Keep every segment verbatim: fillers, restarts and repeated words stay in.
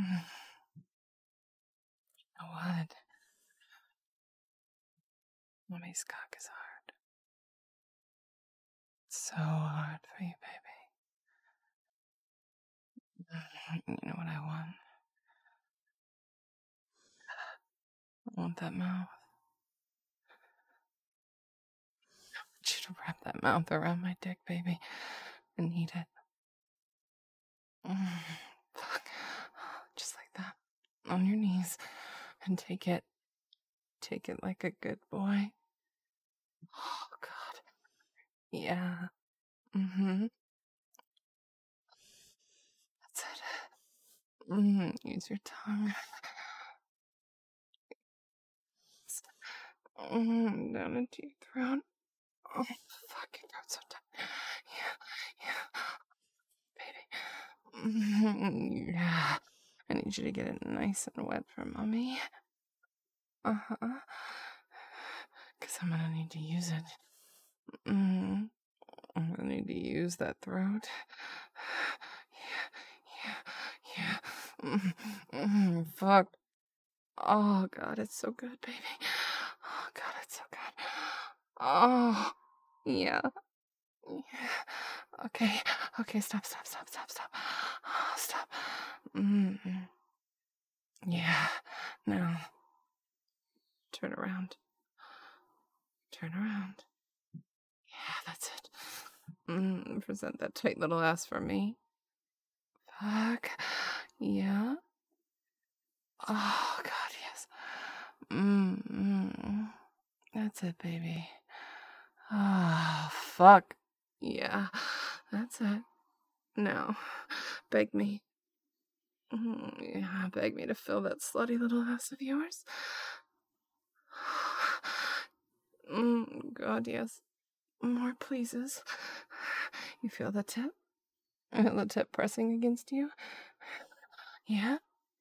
Mm, You know what? Mommy's cock is hard. So hard for you, baby. Mm, You know what I want? I want that mouth. I want you to wrap that mouth around my dick, baby, and eat it. Mm, Fuck. Just like that. On your knees. And take it. Take it like a good boy. Oh, God. Yeah. Mm-hmm. That's it. Mm, use your tongue. Mm, down into your throat. Oh, fuck, your throat's so tight. Yeah, yeah. Baby. Mm, yeah. I need you to get it nice and wet for mommy. Uh-huh. Because I'm gonna need to use it. Mm. I'm gonna need to use that throat. Yeah, yeah, yeah. Mm, mm, fuck. Oh, God, it's so good, baby. Oh, God, it's so good. Oh, yeah. Yeah. Okay, okay, stop, stop, stop, stop, stop. Oh, stop. Mm. Yeah. Now, turn around. Turn around. Yeah, that's it. Mm, present that tight little ass for me. Fuck. Yeah. Oh, God, yes. Mm, mm. That's it, baby. Ah, fuck. Yeah, that's it. Now, beg me. Mm, Yeah, beg me to fill that slutty little ass of yours. Mm, God, yes. More pleases. You feel the tip? Feel the tip pressing against you? Yeah?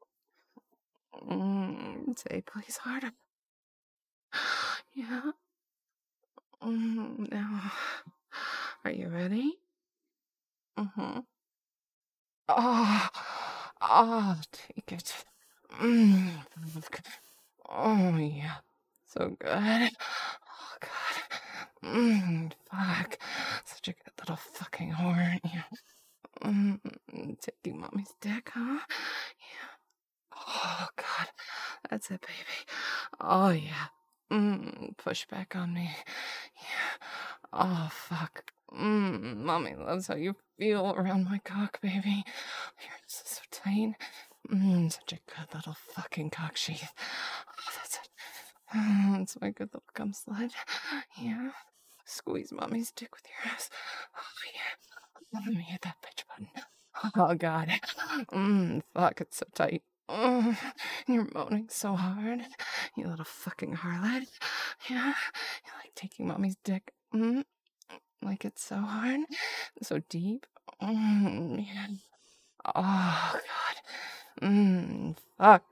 Mm, say please harder. Yeah? Mm, now, are you ready? Mm-hmm. Oh, oh, take it. Mm. Oh, yeah. So good. Oh, God. Mm, fuck. Such a good little fucking whore. Yeah. Mm, taking mommy's dick, huh? Yeah. Oh, God. That's it, baby. Oh, yeah. Mm, push back on me. Yeah. Oh, fuck. Mm, mommy loves how you feel around my cock, baby. Yours is so tight. Mm, such a good little fucking cock sheath. Oh, that's it. Mm, it's my good little cum slide. Yeah. Squeeze mommy's dick with your ass. Oh, yeah. Let me hit that bitch button. Oh, God. Mm, fuck, it's so tight. Mm, you're moaning so hard. You little fucking harlot. Yeah. You like taking mommy's dick. Mm, like it's so hard. So deep. Mm, man. Oh, God. Mmm, fuck.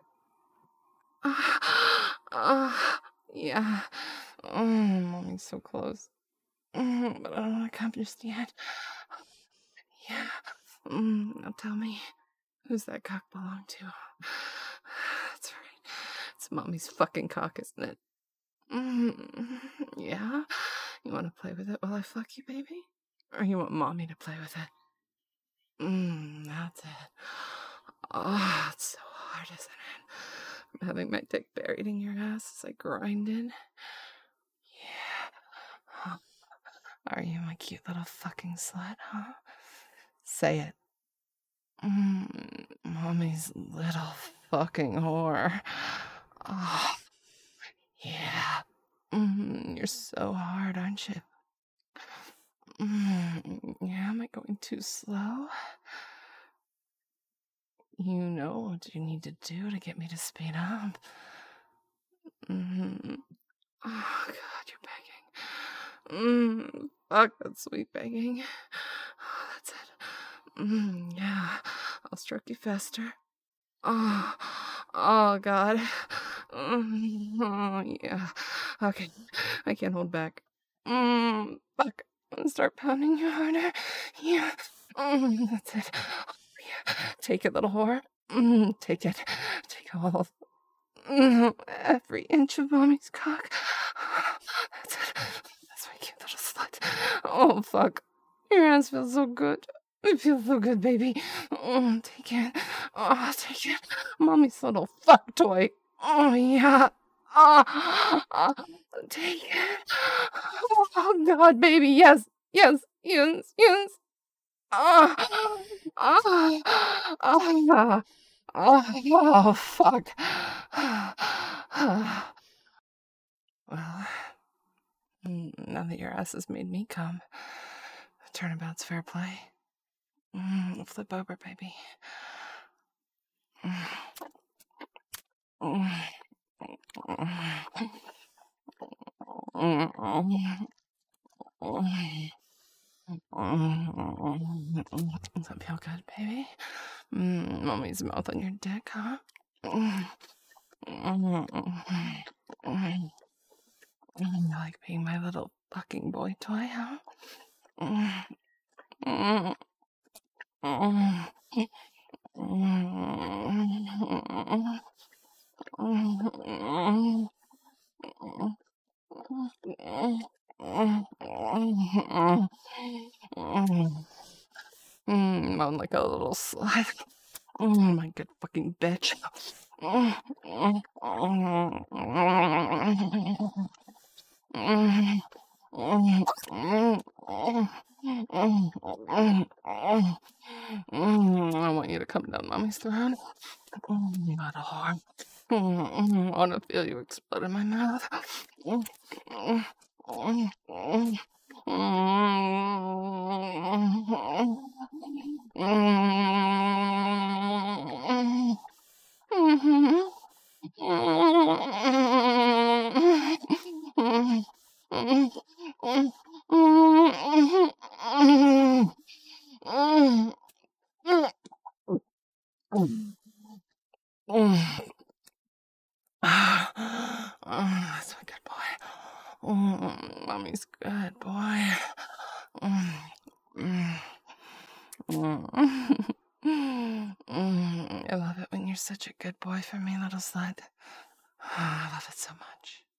Uh, yeah. Mm, mommy's so close. Mm, but I don't want to come just yet. Yeah. Mm, now tell me, who's that cock belong to? That's right. It's mommy's fucking cock, isn't it? Mm, yeah? You want to play with it while I fuck you, baby? Or you want mommy to play with it? Mmm, that's it. Oh, it's so hard, isn't it? I'm having my dick buried in your ass as I grind in. Yeah. Huh. Are you my cute little fucking slut, huh? Say it. Mm, mommy's little fucking whore. Oh, yeah. Mm, you're so hard, aren't you? Mm, yeah, am I going too slow? You know what you need to do to get me to speed up. Mm-hmm. Oh, God, you're begging. Mmm, fuck that sweet begging. Oh, that's it. Mmm, yeah. I'll stroke you faster. Oh, oh, God. Mm, oh, yeah. Okay, I can't hold back. Mmm, fuck. Start pounding you harder. Yeah. Mm, that's it. Oh, yeah. Take it, little whore. Mm, take it. Take all. Mm, every inch of mommy's cock. That's it. That's my cute little slut. Oh, fuck. Your hands feel so good. It feels so good, baby. Oh, take it. Oh, take it. Mommy's little fuck toy. Oh, yeah. Ah, ah, take it. Oh, God, baby. Yes, yes, yes, yes. Ah, ah, ah, oh, fuck. Well, now that your ass has made me come, turnabout's fair play. Mm, flip over, baby. Mm. Mm. Mm. Mm. Does that feel good, baby? Mm, mommy's mouth on your dick, huh? Mm. Mm. Mm. You like being my little fucking boy toy, huh? Mm. Mm. Mm. Mm, moan like a little slut. Mm, my good fucking bitch. Mm, mm, mm, mm, mm, mm, mm, mm. I want you to come down mommy's throat. Mm, you got a heart. Mm, mm, I want to feel you explode in my mouth. Mm, mm, mm, mm. That's a good boy. Mm, mommy's good boy. Mm, mm, mm. Mm, I love it when you're such a good boy for me, little slut. I love it so much.